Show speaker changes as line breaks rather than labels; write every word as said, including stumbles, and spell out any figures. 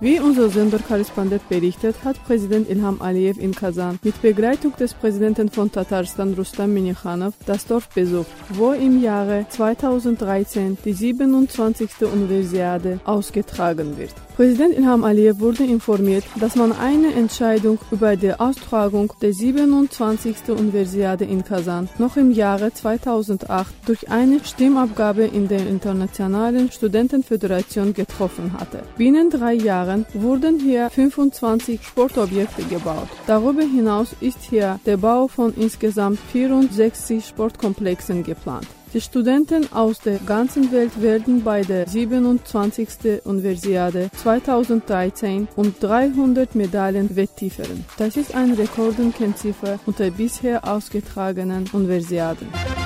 Wie unser Senderkorrespondent berichtet, hat Präsident Ilham Aliyev in Kasan mit Begleitung des Präsidenten von Tatarstan Rustam Minikhanov das Dorf besucht, wo im Jahre zweitausenddreizehn die siebenundzwanzigste Universiade ausgetragen wird. Präsident Ilham Aliyev wurde informiert, dass man eine Entscheidung über die Austragung der siebenundzwanzigsten Universiade in Kasan noch im Jahre zweitausendacht durch eine Stimmabgabe in der Internationalen Studentenföderation getroffen hatte. Binnen drei Jahren wurden hier fünfundzwanzig Sportobjekte gebaut. Darüber hinaus ist hier der Bau von insgesamt vierundsechzig Sportkomplexen geplant. Die Studenten aus der ganzen Welt werden bei der siebenundzwanzigsten Universiade zweitausenddreizehn um dreihundert Medaillen wetteifern. Das ist eine Rekordkennziffer unter bisher ausgetragenen Universiaden.